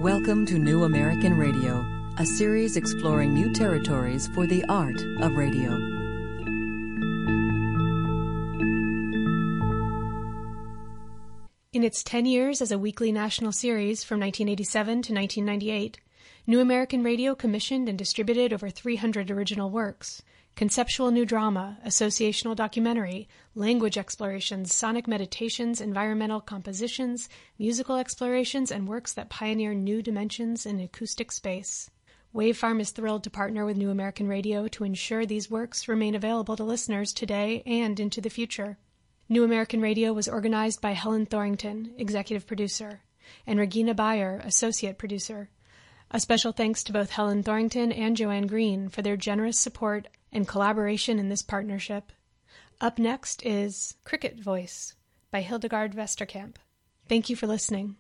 Welcome to New American Radio, a series exploring new territories for the art of radio. In its 10 years as a weekly national series from 1987 to 1998, New American Radio commissioned and distributed over 300 original works. Conceptual new drama, associational documentary, language explorations, sonic meditations, environmental compositions, musical explorations, and works that pioneer new dimensions in acoustic space. Wavefarm is thrilled to partner with New American Radio to ensure these works remain available to listeners today and into the future. New American Radio was organized by Helen Thorington, executive producer, and Regina Bayer, associate producer. A special thanks to both Helen Thorington and Joanne Green for their generous support and collaboration in this partnership. Up next is Cricket Voice by Hildegard Vesterkamp. Thank you for listening.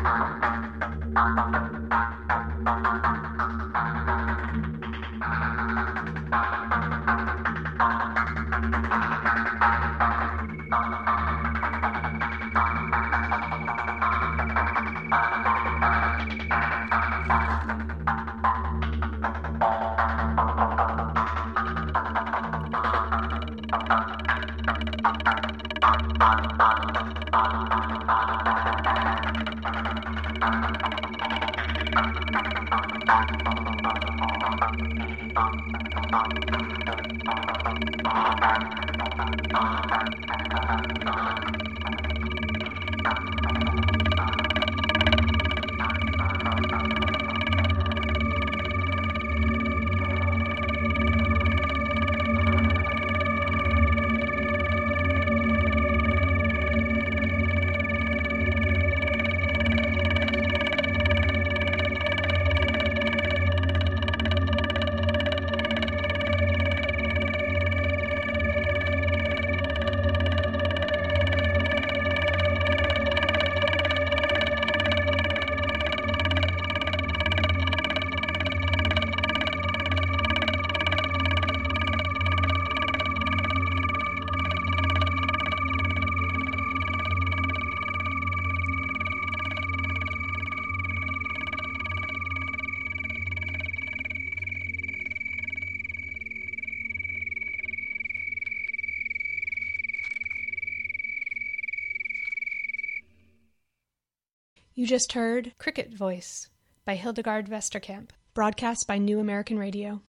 You just heard Cricket Voice by Hildegard Vesterkamp, broadcast by New American Radio.